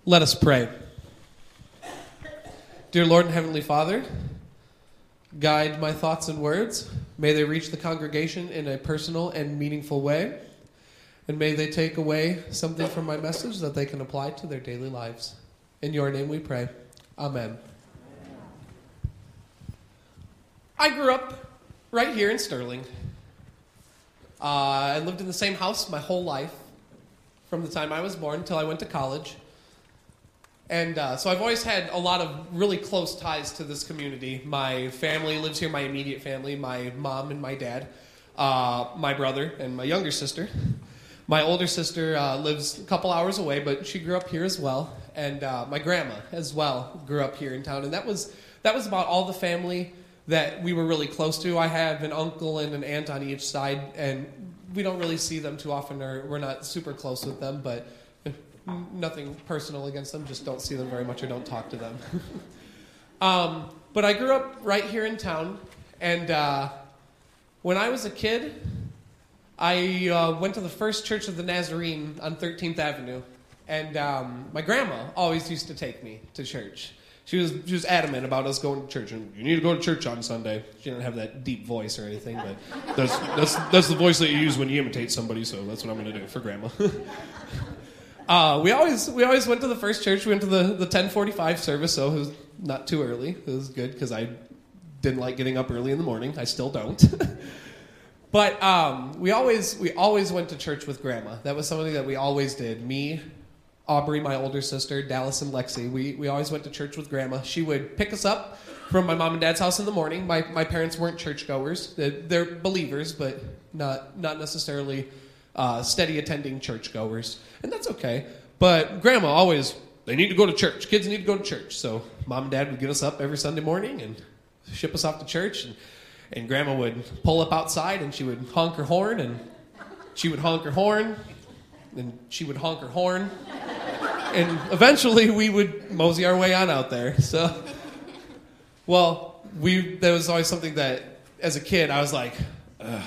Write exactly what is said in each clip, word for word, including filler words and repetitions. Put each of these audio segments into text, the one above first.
Let us pray. Dear Lord and Heavenly Father, guide my thoughts and words. May they reach the congregation in a personal and meaningful way. And may they take away something from my message that they can apply to their daily lives. In your name we pray. Amen. I grew up right here in Sterling. Uh, I lived in the same house my whole life, from the time I was born until I went to college. And uh, so I've always had a lot of really close ties to this community. My family lives here, my immediate family, my mom and my dad, uh, my brother and my younger sister. My older sister uh, lives a couple hours away, but she grew up here as well. And uh, my grandma as well grew up here in town. And that was that was about all the family that we were really close to. I have an uncle and an aunt on each side, and we don't really see them too often, or we're not super close with them, but nothing personal against them, just don't see them very much or don't talk to them. um, but I grew up right here in town, and uh, when I was a kid, I uh, went to the First Church of the Nazarene on thirteenth Avenue, and um, my grandma always used to take me to church. She was she was adamant about us going to church, and you need to go to church on Sunday. She didn't have that deep voice or anything, but that's that's that's the voice that you use when you imitate somebody, so that's what I'm going to do for grandma. Uh, we always we always went to the first church. We went to the, the ten forty-five service, so it was not too early. It was good because I didn't like getting up early in the morning. I still don't. But um, we always we always went to church with Grandma. That was something that we always did. Me, Aubrey, my older sister, Dallas, and Lexi. We we always went to church with Grandma. She would pick us up from my mom and dad's house in the morning. My my parents weren't churchgoers. They're, they're believers, but not not necessarily Uh, steady attending churchgoers, and that's okay. But Grandma always, they need to go to church. Kids need to go to church. So Mom and Dad would get us up every Sunday morning and ship us off to church, and, and Grandma would pull up outside, and she would honk her horn, and she would honk her horn, and she would honk her horn, and eventually we would mosey our way on out there. So, well, we that was always something that, as a kid, I was like, ugh.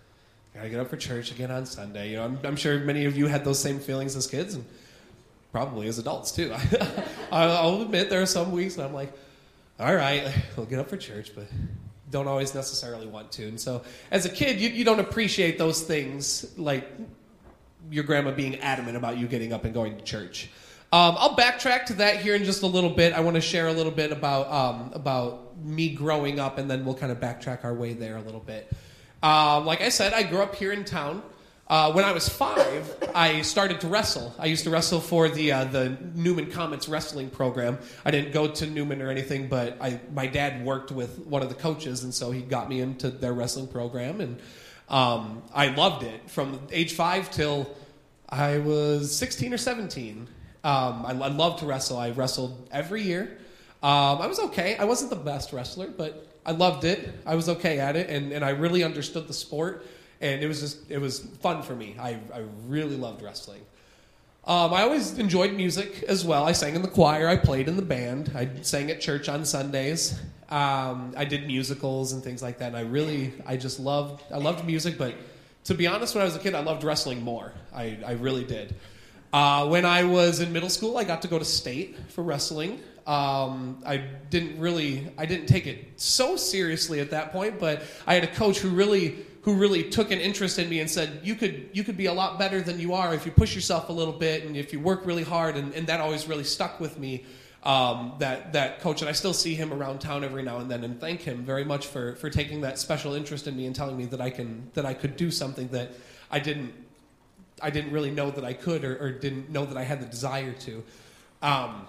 I get up for church again on Sunday. You know, I'm, I'm sure many of you had those same feelings as kids, and probably as adults too. I'll admit there are some weeks that I'm like, all right, we'll get up for church, but don't always necessarily want to. And so, as a kid, you, you don't appreciate those things, like your grandma being adamant about you getting up and going to church. Um, I'll backtrack to that here in just a little bit. I want to share a little bit about um, about me growing up, and then we'll kind of backtrack our way there a little bit. Uh, like I said, I grew up here in town. Uh, when I was five, I started to wrestle. I used to wrestle for the uh, the Newman Comets wrestling program. I didn't go to Newman or anything, but I, my dad worked with one of the coaches, and so he got me into their wrestling program, and um, I loved it from age five till I was sixteen or seventeen. Um, I, I loved to wrestle. I wrestled every year. Um, I was okay. I wasn't the best wrestler, but I loved it. I was okay at it, and, and I really understood the sport, and it was just it was fun for me. I, I really loved wrestling. Um, I always enjoyed music as well. I sang in the choir. I played in the band. I sang at church on Sundays. Um, I did musicals and things like that, and I really, I just loved, I loved music, but to be honest, when I was a kid, I loved wrestling more. I, I really did. Uh, when I was in middle school, I got to go to state for wrestling. Um, I didn't really, I didn't take it so seriously at that point, but I had a coach who really, who really took an interest in me and said, you could, you could be a lot better than you are if you push yourself a little bit and if you work really hard, and, and that always really stuck with me, um, that, that coach, and I still see him around town every now and then, and thank him very much for, for taking that special interest in me and telling me that I can, that I could do something that I didn't, I didn't really know that I could, or, or didn't know that I had the desire to. Um,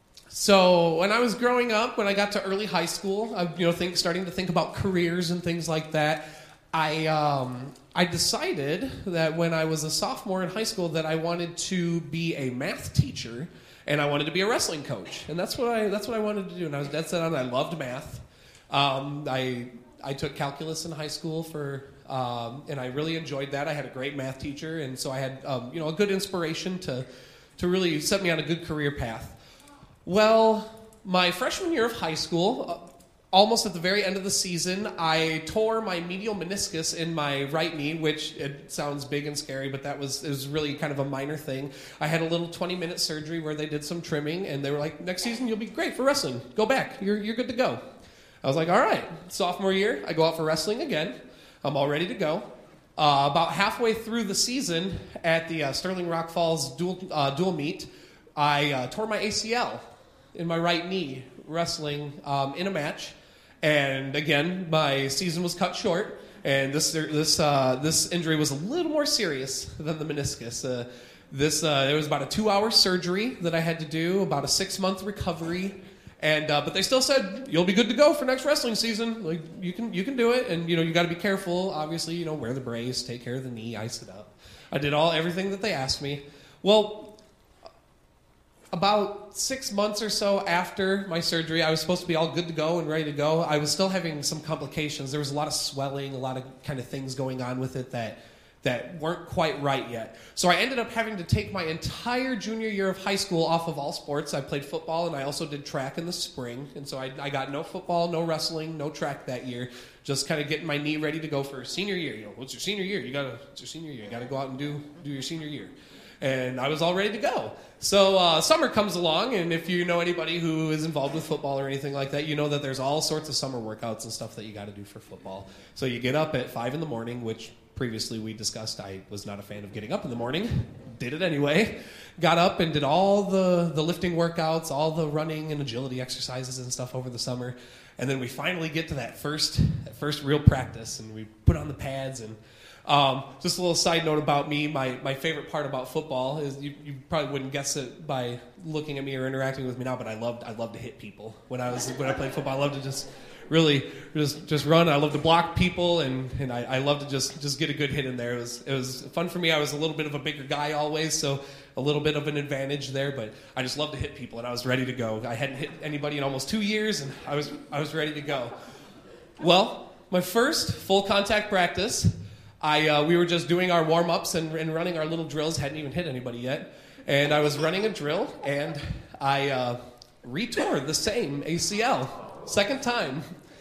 So when I was growing up, when I got to early high school, I, you know, think, starting to think about careers and things like that, I um, I decided that when I was a sophomore in high school that I wanted to be a math teacher and I wanted to be a wrestling coach, and that's what I that's what I wanted to do. And I was dead set on it. I loved math. Um, I I took calculus in high school for. Um, and I really enjoyed that. I had a great math teacher, and so I had um, you know a good inspiration to to really set me on a good career path. Well, my freshman year of high school, almost at the very end of the season, I tore my medial meniscus in my right knee, which it sounds big and scary, but that was, it was really kind of a minor thing. I had a little twenty-minute surgery where they did some trimming, and they were like, next season you'll be great for wrestling. Go back. You're, you're good to go. I was like, all right. Sophomore year, I go out for wrestling again. I'm all ready to go. Uh, about halfway through the season at the uh, Sterling Rock Falls dual, uh, dual meet, I uh, tore my A C L in my right knee wrestling um, in a match. And again, my season was cut short, and this this uh, this injury was a little more serious than the meniscus. Uh, this uh, it was about a two-hour surgery that I had to do, about a six-month recovery, and uh, but they still said you'll be good to go for next wrestling season. Like you can you can do it, and you know you got to be careful. Obviously, you know wear the brace, take care of the knee, ice it up. I did all everything that they asked me. Well. About six months or so after my surgery, I was supposed to be all good to go and ready to go. I was still having some complications. There was a lot of swelling, a lot of kind of things going on with it that that weren't quite right yet. So I ended up having to take my entire junior year of high school off of all sports. I played football, and I also did track in the spring. And so I, I got no football, no wrestling, no track that year. Just kind of getting my knee ready to go for senior year. You know, what's your senior year? You gotta, it's your senior year. You got to go out and do do your senior year. And I was all ready to go. So uh, summer comes along, and if you know anybody who is involved with football or anything like that, you know that there's all sorts of summer workouts and stuff that you got to do for football. So you get up at five in the morning, which previously we discussed I was not a fan of getting up in the morning. Did it anyway. Got up and did all the, the lifting workouts, all the running and agility exercises and stuff over the summer. And then we finally get to that first, that first real practice, and we put on the pads and Um, just a little side note about me. My, my favorite part about football is you, you probably wouldn't guess it by looking at me or interacting with me now, but I loved I loved to hit people when I was when I played football. I loved to just really just just run. I loved to block people, and, and I, I loved to just, just get a good hit in there. It was it was fun for me. I was a little bit of a bigger guy always, so a little bit of an advantage there. But I just loved to hit people, and I was ready to go. I hadn't hit anybody in almost two years, and I was I was ready to go. Well, my first full contact practice. I uh, we were just doing our warm-ups and, and running our little drills. Hadn't even hit anybody yet. And I was running a drill, and I uh, re-tore the same A C L. Second time.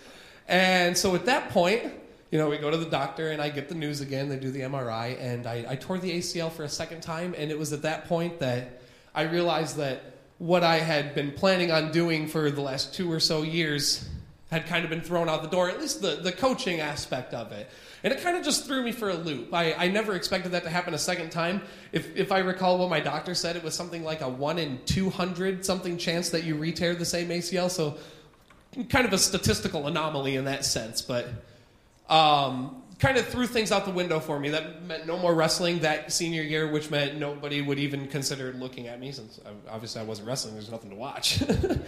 And so at that point, you know, we go to the doctor, and I get the news again. They do the M R I, and I, I tore the A C L for a second time. And it was at that point that I realized that what I had been planning on doing for the last two or so years had kind of been thrown out the door, at least the, the coaching aspect of it. And it kind of just threw me for a loop. I, I never expected that to happen a second time. If if I recall what my doctor said, it was something like a one in two hundred something chance that you re-tear the same A C L. So kind of a statistical anomaly in that sense. But um, kind of threw things out the window for me. That meant no more wrestling that senior year, which meant nobody would even consider looking at me since I, obviously I wasn't wrestling. There's nothing to watch.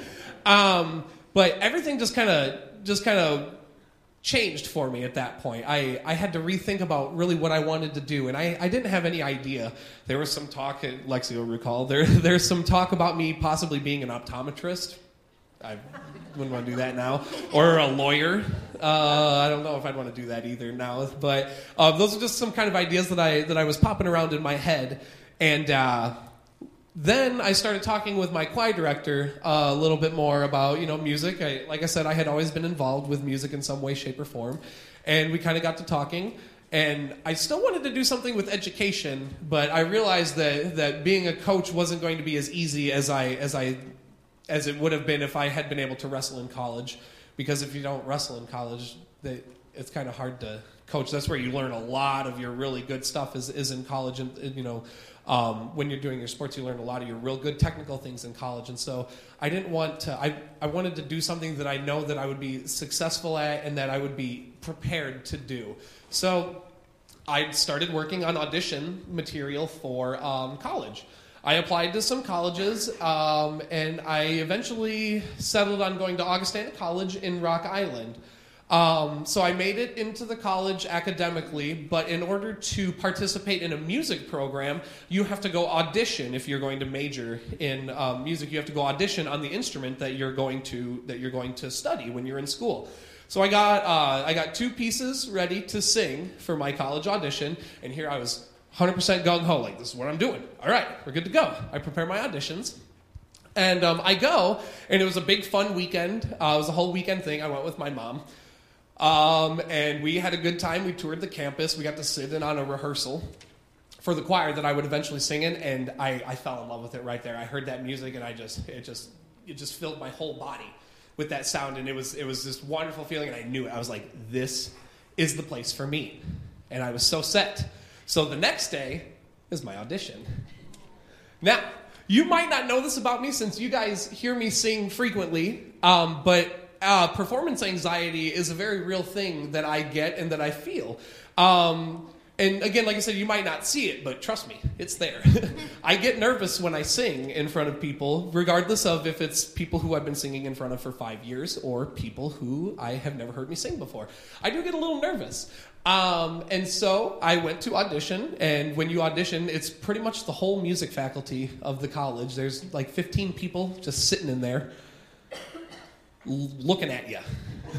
um, but everything just kind of just kind of changed for me at that point. I, I had to rethink about really what I wanted to do, and I, I didn't have any idea. There was some talk, Lexi will recall, there, there's some talk about me possibly being an optometrist. I wouldn't want to do that now. Or a lawyer. Uh, I don't know if I'd want to do that either now. But uh, those are just some kind of ideas that I that I was popping around in my head. And uh, then I started talking with my choir director uh, a little bit more about, you know, music. I, like I said, I had always been involved with music in some way, shape, or form. And we kind of got to talking. And I still wanted to do something with education, but I realized that, that being a coach wasn't going to be as easy as I as I as it would have been if I had been able to wrestle in college. Because if you don't wrestle in college, they, it's kind of hard to coach. That's where you learn a lot of your really good stuff is, is in college. And, and you know, um, when you're doing your sports, you learn a lot of your real good technical things in college. And so I didn't want to, I, I wanted to do something that I know that I would be successful at and that I would be prepared to do. So I started working on audition material for um, college. I applied to some colleges, um, and I eventually settled on going to Augustana College in Rock Island. Um, so I made it into the college academically, but in order to participate in a music program, you have to go audition. If you're going to major in um, music, you have to go audition on the instrument that you're going to that you're going to study when you're in school. So I got uh, I got two pieces ready to sing for my college audition, and here I was one hundred percent gung-ho, like, this is what I'm doing. All right, we're good to go. I prepare my auditions, And um, I go, and it was a big fun weekend. Uh, it was a whole weekend thing. I went with my mom. Um, and we had a good time. We toured the campus. We got to sit in on a rehearsal for the choir that I would eventually sing in, and I, I fell in love with it right there. I heard that music, and I just it just it just filled my whole body with that sound, and it was it was this wonderful feeling, and I knew it. I was like, this is the place for me, and I was so set. So the next day is my audition. Now, you might not know this about me since you guys hear me sing frequently, um, but uh, performance anxiety is a very real thing that I get and that I feel. Um, And again, like I said, you might not see it, but trust me, it's there. I get nervous when I sing in front of people, regardless of if it's people who I've been singing in front of for five years or people who I have never heard me sing before. I do get a little nervous. Um, and so I went to audition, and when you audition, it's pretty much the whole music faculty of the college. There's like fifteen people just sitting in there l- looking at you.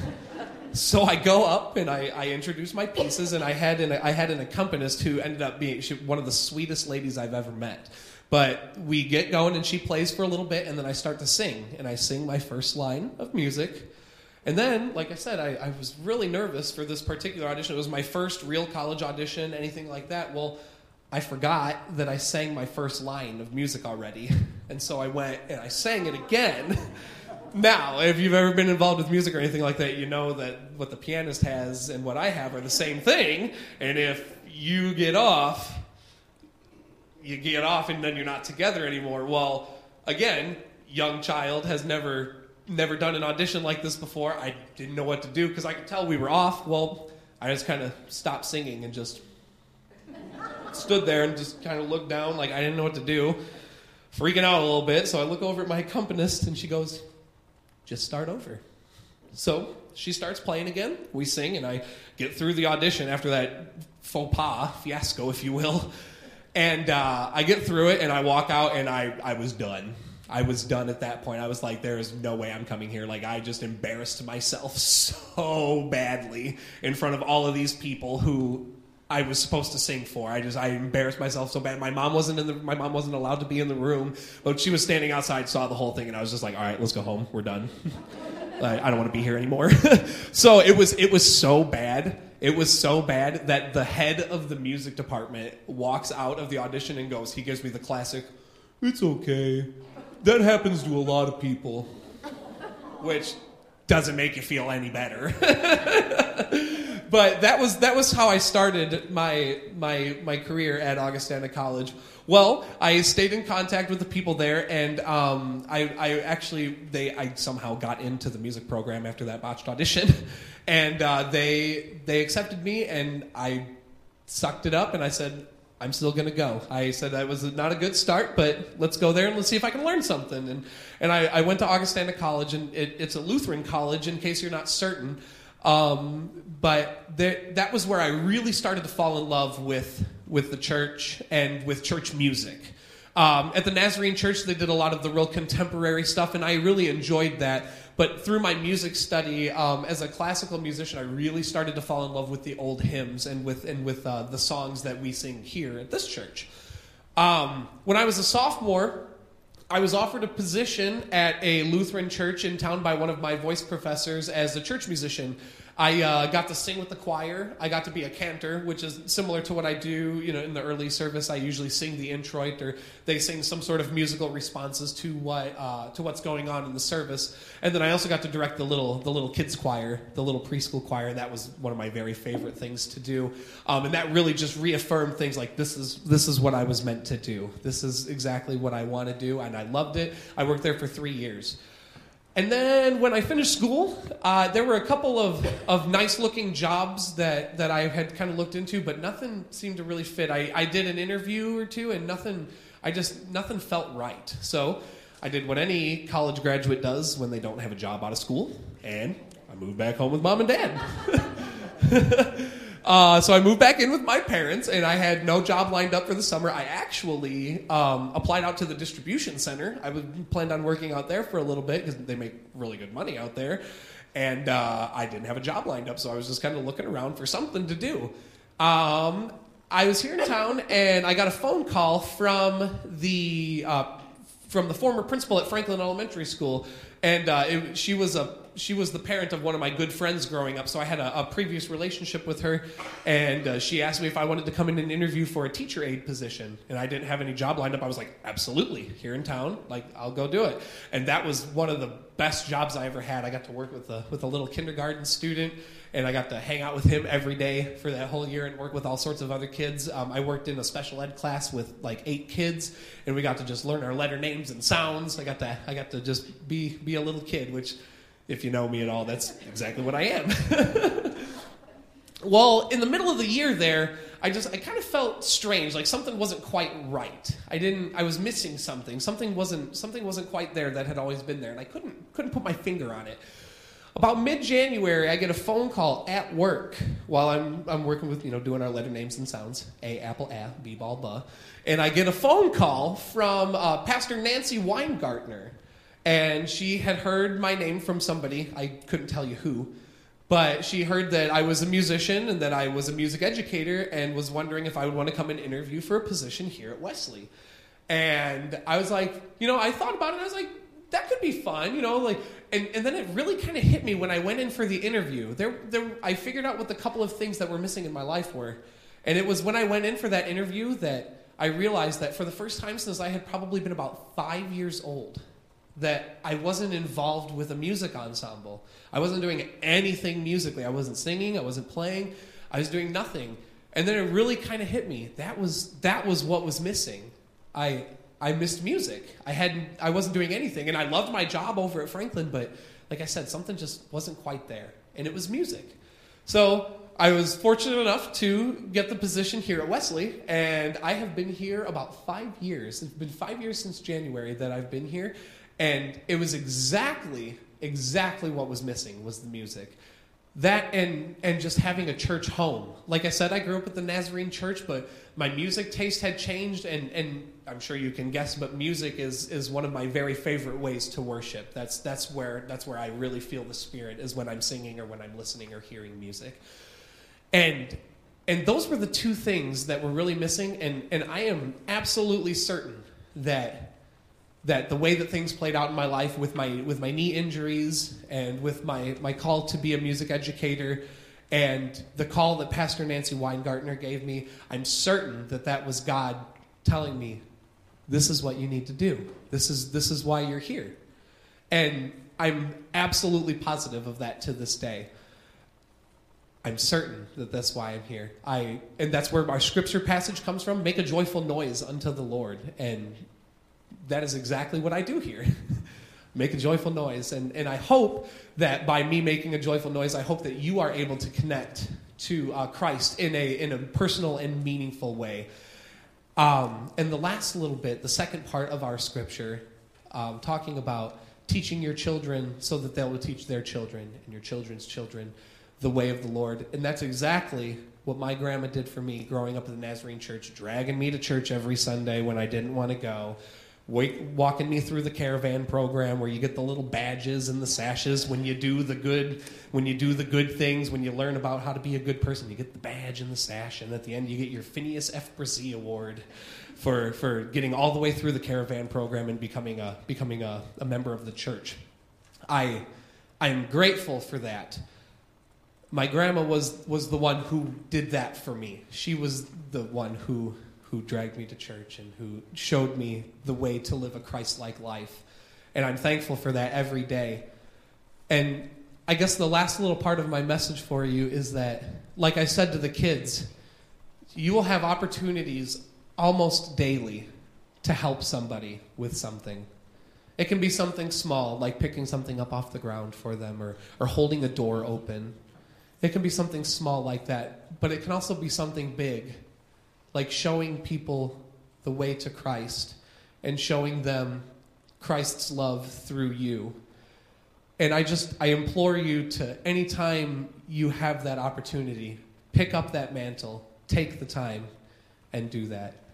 So I go up and I, I introduce my pieces, and I had an I had an accompanist who ended up being she, one of the sweetest ladies I've ever met. But we get going, and she plays for a little bit, and then I start to sing, and I sing my first line of music. And then, like I said, I, I was really nervous for this particular audition. It was my first real college audition, anything like that. Well, I forgot that I sang my first line of music already, and so I went and I sang it again. Now, if you've ever been involved with music or anything like that, you know that what the pianist has and what I have are the same thing. And if you get off, you get off and then you're not together anymore. Well, again, young child has never never done an audition like this before. I didn't know what to do because I could tell we were off. Well, I just kind of stopped singing and just stood there and just kind of looked down like I didn't know what to do, freaking out a little bit. So I look over at my accompanist and she goes, just start over. So she starts playing again. We sing, and I get through the audition after that faux pas, fiasco, if you will. And uh, I get through it, and I walk out, and I, I was done. I was done at that point. I was like, there is no way I'm coming here. Like, I just embarrassed myself so badly in front of all of these people who I was supposed to sing for. I just I embarrassed myself so bad. My mom wasn't in the my mom wasn't allowed to be in the room, but she was standing outside, saw the whole thing, and I was just like, all right, let's go home. We're done. I, I don't want to be here anymore. So it was it was so bad. It was so bad that the head of the music department walks out of the audition and goes, he gives me the classic, it's okay. That happens to a lot of people. Which doesn't make you feel any better. But that was that was how I started my my my career at Augustana College. Well, I stayed in contact with the people there, and um, I, I actually they I somehow got into the music program after that botched audition, and uh, they they accepted me, and I sucked it up, and I said, I'm still going to go. I said that was not a good start, but let's go there and let's see if I can learn something. And and I, I went to Augustana College, and it, it's a Lutheran college, in case you're not certain. Um, but there, that was where I really started to fall in love with with the church and with church music. Um, at the Nazarene Church, they did a lot of the real contemporary stuff, and I really enjoyed that. But through my music study, um, as a classical musician, I really started to fall in love with the old hymns and with and with uh, the songs that we sing here at this church. Um, when I was a sophomore, I was offered a position at a Lutheran church in town by one of my voice professors as a church musician. I uh, got to sing with the choir. I got to be a cantor, which is similar to what I do. You know, in the early service, I usually sing the introit, or they sing some sort of musical responses to what uh, to what's going on in the service. And then I also got to direct the little the little kids choir, the little preschool choir, and that was one of my very favorite things to do. Um, and that really just reaffirmed things like this is this is what I was meant to do. This is exactly what I want to do, and I loved it. I worked there for three years. And then when I finished school, uh, there were a couple of, of nice-looking jobs that, that I had kind of looked into, but nothing seemed to really fit. I, I did an interview or two, and nothing, I just nothing felt right. So I did what any college graduate does when they don't have a job out of school, and I moved back home with mom and dad. Uh, so I moved back in with my parents, and I had no job lined up for the summer. I actually um, applied out to the distribution center. I was planned on working out there for a little bit because they make really good money out there. And uh, I didn't have a job lined up, so I was just kind of looking around for something to do. Um, I was here in town, and I got a phone call from the uh, from the former principal at Franklin Elementary School, and uh, it, she was a she was the parent of one of my good friends growing up. So I had a, a previous relationship with her, and uh, she asked me if I wanted to come in and interview for a teacher aide position, and I didn't have any job lined up. I was like, absolutely, here in town, like I'll go do it. And that was one of the best jobs I ever had. I got to work with a with a little kindergarten student, and I got to hang out with him every day for that whole year and work with all sorts of other kids. Um, I worked in a special ed class with like eight kids, and we got to just learn our letter names and sounds. I got to I got to just be be a little kid, which, if you know me at all, that's exactly what I am. Well, in the middle of the year there, I just I kind of felt strange, like something wasn't quite right. I didn't I was missing something. Something wasn't something wasn't quite there that had always been there, and I couldn't couldn't put my finger on it. About mid-January, I get a phone call at work while I'm I'm working with, you know, doing our letter names and sounds. A, apple, a, B, ball, buh. And I get a phone call from uh, Pastor Nancy Weingartner. And she had heard my name from somebody. I couldn't tell you who. But she heard that I was a musician and that I was a music educator and was wondering if I would want to come and interview for a position here at Wesley. And I was like, you know, I thought about it and I was like, that could be fun, you know, like, and, and then it really kind of hit me when I went in for the interview. There, there, I figured out what the couple of things that were missing in my life were. And it was when I went in for that interview that I realized that for the first time since I had probably been about five years old, that I wasn't involved with a music ensemble. I wasn't doing anything musically. I wasn't singing. I wasn't playing. I was doing nothing. And then it really kind of hit me. That was that was what was missing. I I missed music. I hadn't. I wasn't doing anything, and I loved my job over at Franklin. But like I said, something just wasn't quite there, and it was music. So I was fortunate enough to get the position here at Wesley, and I have been here about five years. It's been five years since January that I've been here. And it was exactly, exactly what was missing was the music. That and and just having a church home. Like I said, I grew up at the Nazarene church, but my music taste had changed, and, and I'm sure you can guess, but music is, is one of my very favorite ways to worship. That's that's where that's where I really feel the Spirit, is when I'm singing or when I'm listening or hearing music. And and those were the two things that were really missing, and, and I am absolutely certain that that the way that things played out in my life with my with my knee injuries and with my, my call to be a music educator and the call that Pastor Nancy Weingartner gave me, I'm certain that that was God telling me, this is what you need to do. This is this is why you're here. And I'm absolutely positive of that to this day. I'm certain that that's why I'm here. I and that's where our scripture passage comes from. Make a joyful noise unto the Lord. And that is exactly what I do here. Make a joyful noise. And, and I hope that by me making a joyful noise, I hope that you are able to connect to uh, Christ in a in a personal and meaningful way. Um, and the last little bit, the second part of our scripture, um, talking about teaching your children so that they will teach their children and your children's children the way of the Lord. And that's exactly what my grandma did for me growing up in the Nazarene church, dragging me to church every Sunday when I didn't want to go. Wake, walking me through the caravan program where you get the little badges and the sashes when you do the good when you do the good things, when you learn about how to be a good person. You get the badge and the sash, and at the end you get your Phineas F. Brzee Award for for getting all the way through the caravan program and becoming a becoming a, a member of the church. I I am grateful for that. My grandma was was the one who did that for me. She was the one who who dragged me to church and who showed me the way to live a Christ-like life. And I'm thankful for that every day. And I guess the last little part of my message for you is that, like I said to the kids, you will have opportunities almost daily to help somebody with something. It can be something small, like picking something up off the ground for them or, or holding a door open. It can be something small like that, but it can also be something big, like showing people the way to Christ and showing them Christ's love through you. And I just, I implore you to, anytime you have that opportunity, pick up that mantle, take the time, and do that.